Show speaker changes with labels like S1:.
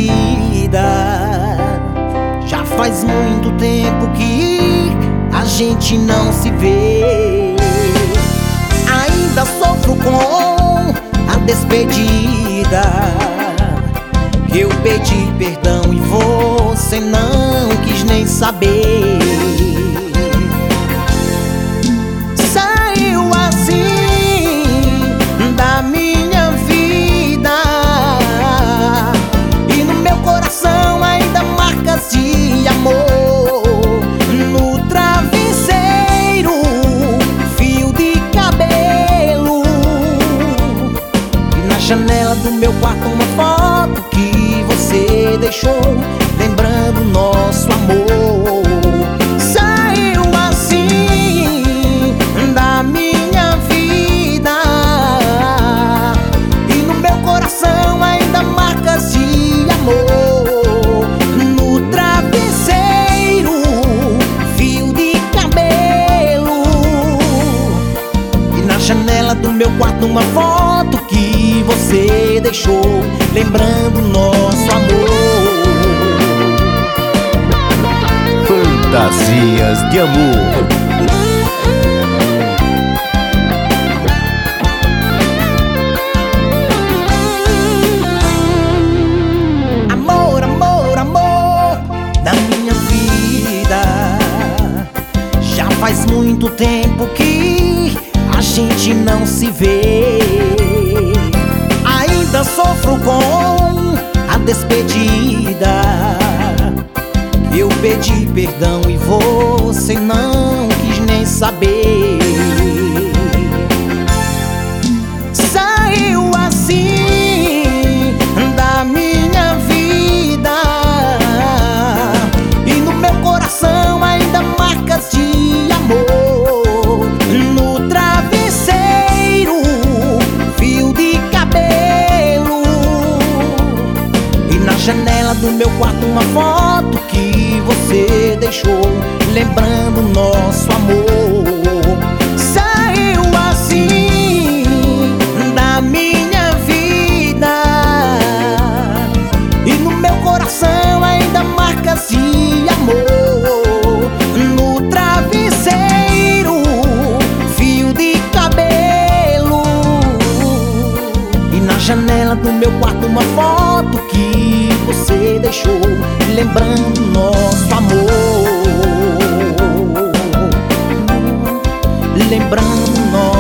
S1: vida. Já faz muito tempo que a gente não se vê. Ainda sofro com a despedida. Eu pedi perdão e você não quis nem saber. Saiu assim da minha vida, e no meu coração ainda marcas de amor. No travesseiro, fio de cabelo, e na janela do meu quarto uma foto que você deixou, lembrando nosso amor. Saiu assim da minha vida, e no meu coração ainda marcas de amor. No travesseiro, fio de cabelo, e na janela do meu quarto uma foto que você deixou, lembrando nosso amor.
S2: Fantasias de amor.
S1: Amor, amor, amor da minha vida. Já faz muito tempo que a gente não se vê. Ainda sofro com a despedida. Eu pedi perdão e você não quis nem saber. Saiu assim da minha vida, e no meu coração ainda marcas de amor. No travesseiro, fio de cabelo, e na janela do meu quarto uma foto que você deixou, lembrando nosso amor. Saiu assim da minha vida, e no meu coração ainda marcas de amor. No travesseiro, fio de cabelo, e na janela do meu quarto uma foto que você deixou, lembrando nosso amor. Lembrando nosso